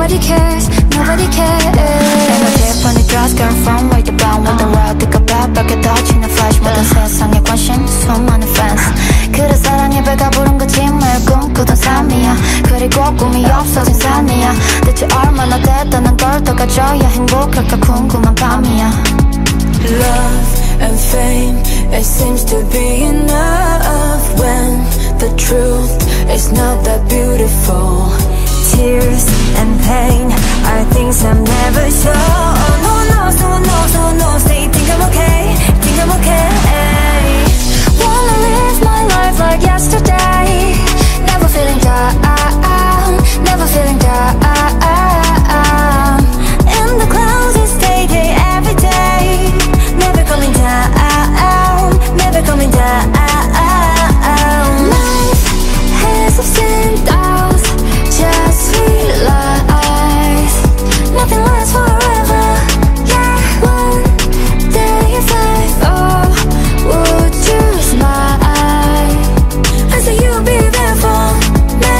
nobody cares, nobody cares. And I tip when it draws girl from right about what the world think about 밖에 터치는 flash 모든 세상에 관심 수많은 fans 그래 사랑에 배가 부른 거지 말 꿈꾸던 삶이야 그리고 꿈이 없어진 삶이야 대체 얼마나 됐다는 걸 더 가져야 행복할까 궁금한 밤이야. Love and fame, it seems to be enough when the truth is not that beautiful. Tears and pain are things I'm never sure. No one knows, no one knows, no one knows. They think I'm okay, think I'm okay. Wanna live my life like yesterday. Never feeling down, never feeling down. In the clouds it's day every day. Never coming down, never coming down. Life has ups and downs, just realize nothing lasts forever. Yeah, one day if I fall, would you smile? I say you'll be there for me.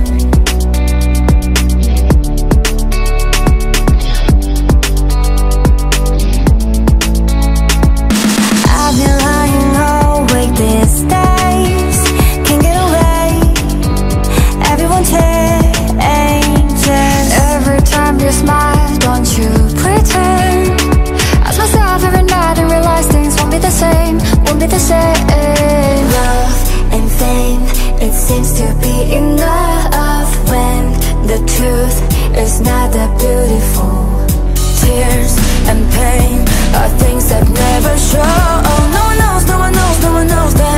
I've been lying awake these days, can't get away. Everyone changes. Every time you smile, don't you pretend. Ask myself every night and realize things won't be the same, won't be the same. Love and fame, it seems to be enough when the truth is not that beautiful. Tears and pain are things that never show. No one knows, no one knows, no one knows that